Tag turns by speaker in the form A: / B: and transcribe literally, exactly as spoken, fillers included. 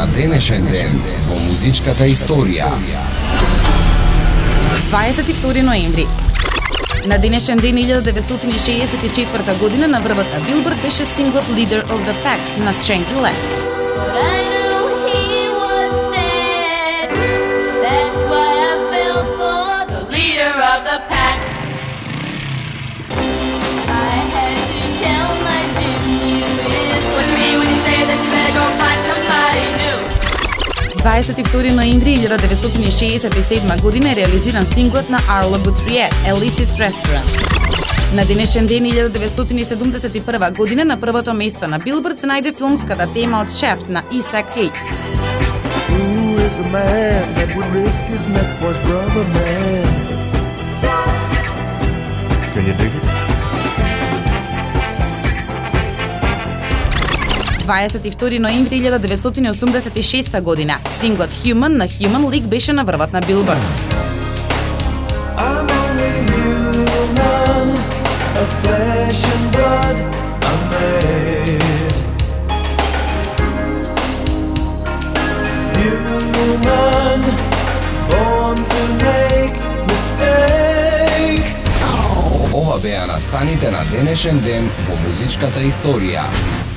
A: на денешен ден во музичката историја.
B: дваесет и втори ноември. На денешен ден илјада деветстотини шеесет и четврта година на врвот на Билборд беше синглот Leader of the Pack на Shanky Les. дваесет и втори ноември илјада деветстотини шеесет и седма година е реализиран синглот на Arlo Guthrie, Elise's Restaurant. На денешен ден илјада деветстотини седумдесет и прва година на првото место на Билборд се најде филмската тема од Shaft на Isaac Hayes.
C: Who is the man that would risk his neck for his brother, man? Can you dig it?
B: дваесет и втори ноември илјада деветстотини осумдесет и шеста година синглот Human на Human League беше на врвот на Билборд.
C: I'm only human, of flesh and blood I'm made. Human, born to make mistakes.
A: Ова беа настаните на денешен ден во музичката историја.